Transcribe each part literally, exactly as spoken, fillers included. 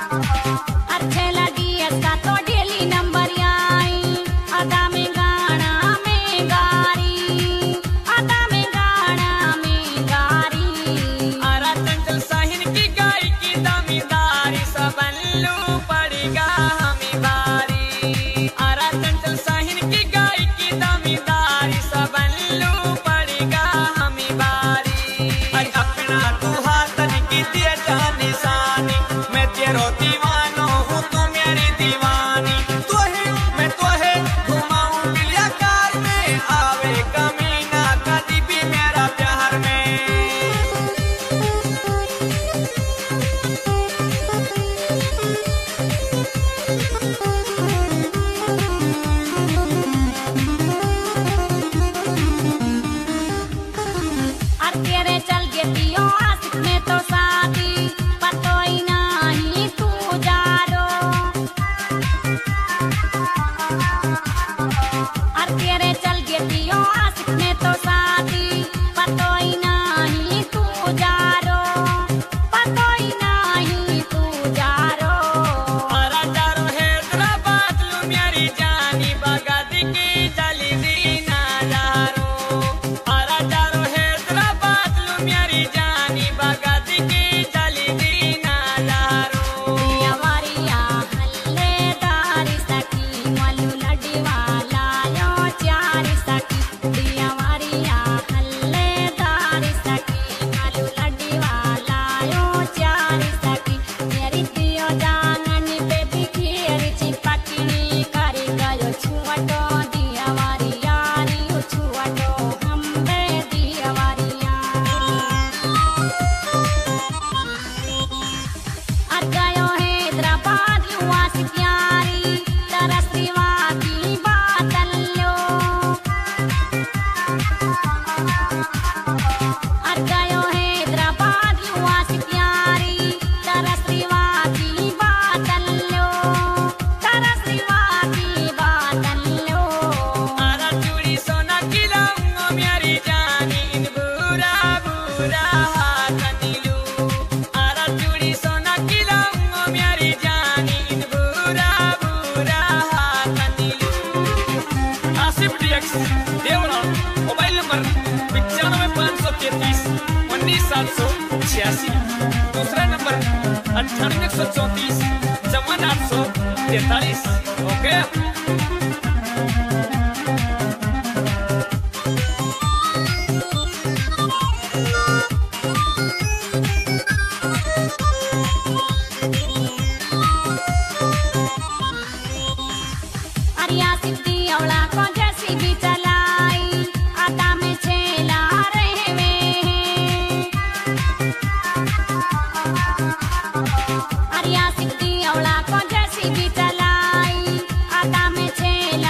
अच्छे लगी इसका तो डेली नंबर आई अदा में गाना में गारी अदा में गाना में गारी। अरा चंचल साहिन की गाय की दामीदारी सबल्लू पड़ेगा हमें बारी। अरा चंचल साहिन की गाय की दामीदारी सबल्लू पड़ेगा हमें बारी। अरे अपना तू हाथन की दिया जानी सानी मैं तेरो दीवानो हूँ तू मेरी दीवानी। तू है मैं तो है घुमाऊं दिलिया कार में आवे कमीना कदी भी मेरा प्यार में। और तेरे चल गे पियो आशिक में तो शादी पतोई नहीं तू जारो। और तेरे चल गे पियो आशिक में तो शादी पतोई नहीं तू जारो पतोई नहीं तू जारो। अरा जारो हैदराबाद लू मेरी जानी बगदी की चली दीना जारो। अरा जारो हैदराबाद लू मेरी जानी बगदी की चली दीना जारो। दिया वारिया हल्ले दारी सकी मलू लड्डी वाला यो चारी सकी। दिया वारिया हल्ले दारी सकी मलू लड्डी वाला यो चारी सकी। मेरी दियो जाननी पे बिखेरी चिपकनी करी गयो छुवटो दिया वारिया रियो छुवटो हम्बे दिया वारिया। और गयो हैदराबाद लू आशिक यारी तरस रिवा की बातल लो। और गयो हैदराबाद लू आशिक यारी तरस रिवा की बातल लो तरस रिवा की बातल लो। अरा चूड़ी सोना खिलाऊंगा मेरी जानी इन बुरा बुरा हाथनी लू। अरा चूड़ी सोना खिलाऊंगा मेरी जानी इन बुरा बुरा हाथनी लू। आसिफ डीएक्स देवरा मोबाइल नंबर पचानवे पाँच सौ तैतीस उन्नीस सात सौ छियासी। दूसरा नंबर अट्ठानवे एक सौ चौंतीस चौवन आठ सौ तैतालीस। ओके अरिया सिद्धि औला को जैसी भी चलाई आता में छेला रहे में। अरिया सिद्धि औला को जैसी भी चलाई आता में छेला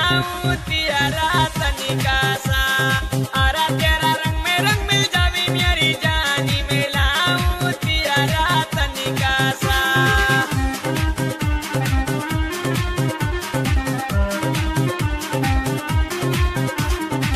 उतियरा